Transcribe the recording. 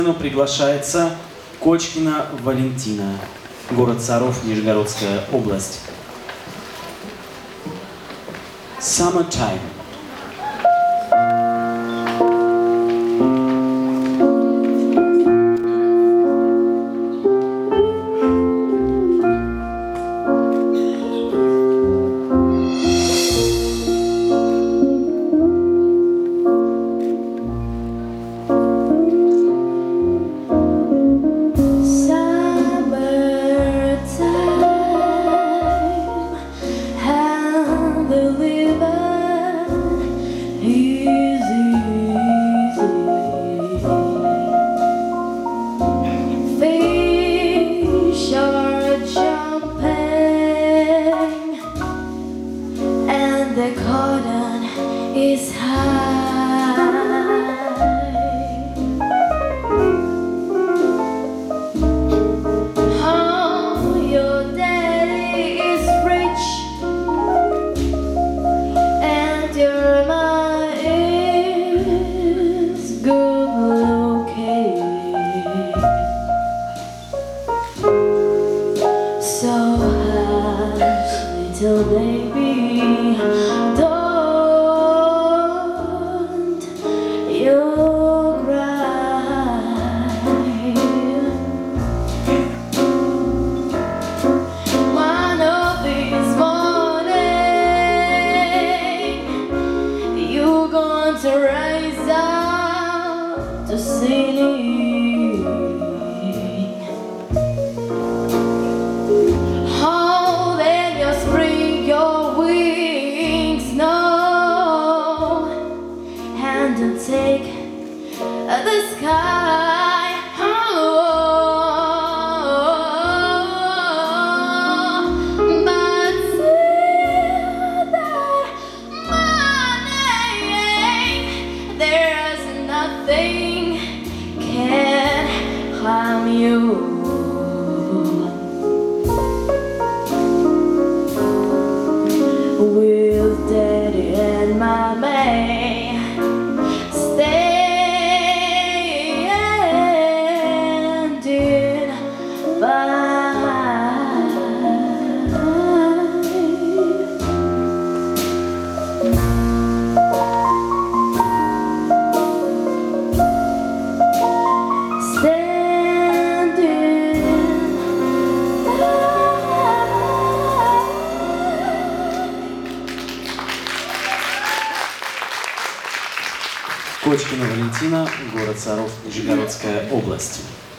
Приглашается Кочкина Валентина, город Саров, Нижегородская область. Summertime. Fish are jumping and the cotton is high. Oh, your daddy is rich and your mom is good looking. So hush, little baby, don't you cry. One of these mornings, you're going to rise up to singing. And take the sky home, but till that morning, there's nothing can harm you. With daddy and mommy standing by. Кочкина Валентина, город Саров, Нижегородская область.